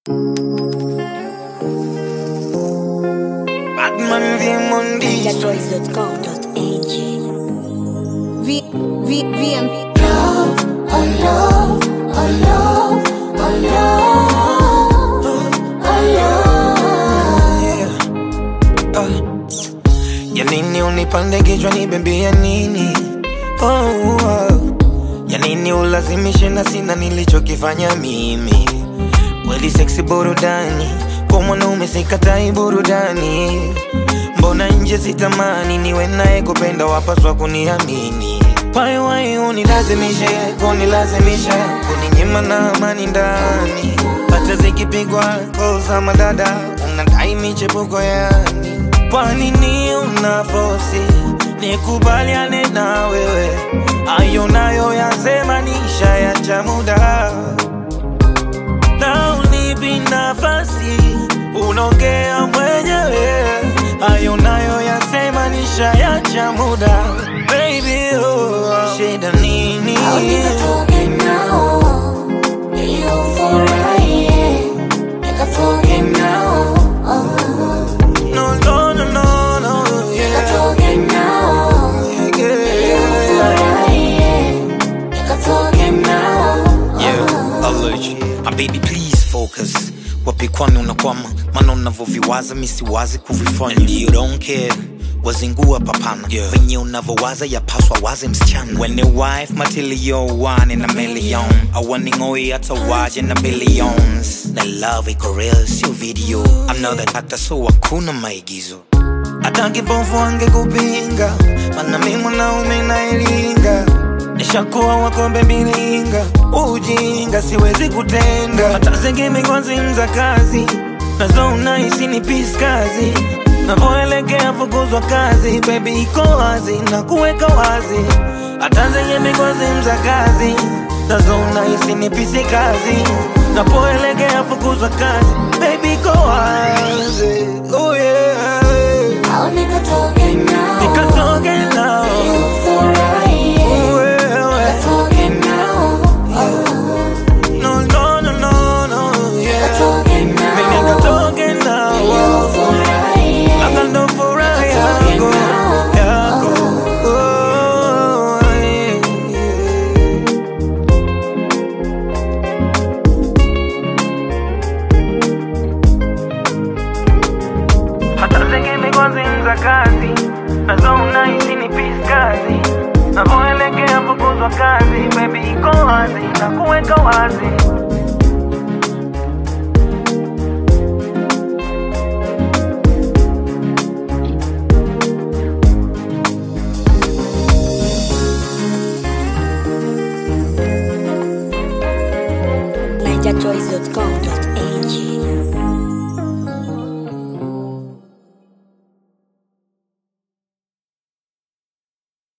Batman VM NinjaJoys.com.ag VM Love, oh love, oh love, oh love, oh love. Ya nini unipande kichwa nibembea nini? Ya nini ulazimishe na sina nilichokifanya mimi? Kweli sexy burudani, kwa mwanaume sikatai burudani. Mbona nje sitamani niwe naye kupenda wapaswa kuniamini? Why unilazimishe, kuninyima na amani ndani. Hata zikipigwa calls za madada, unadai michepuko yani. Kwa nini unafosi nikubaliane na wewe? Ayo nayo yasema nishayacha muda. Na unipi nafasi, unaongea mwenyewe. Ayo nayo yasema nishayacha muda. Baby, shida nini? Au nikatoke nao ili ufurahie, nikatoke nao No, yeah. nikatoke nao ili ufurahie, nikatoke nao Allergy. My baby please focus. Wapi kwani unakwama? Maana unavoviwaza misiwazi kuvifanya. And you don't care, wazingua papana. Venye unavowaza yapaswa waze msichana. When a wife matilio one in a million, awaningoi hata waje na billions. Na love iko real sio video. I'm not that actor so hakuna maigizo. Hata kipofu angekupinga, maana mimi mwanaume nailinga. Nishakuwa wakombe milinga, ujinga siwezi kutenda. Hata zingine kwa zimza kazi, nazo unahisi ni peace kazi. Napoelekea fukuzwa kazi, baby iko wazi na kuweka wazi. Hata zingine kwa zimza kazi, nazo unahisi ni peace kazi. Napoelekea fukuzwa kazi, baby iko wazi. Oh yeah. au nikatoke nao Nikatoke nao ili ufurahie, nikatoke nao No, yeah. nikatoke nao Nikatoke nao ili ufurahie, Akando furaha yako yako. Oh, yeah. Hata zingine kwa zinza kazi, nazo unahisi ni peace kazi. Napoelekea fukuzwa kazi, baby iko wazi na kuweka wazi. NinjaJoys.com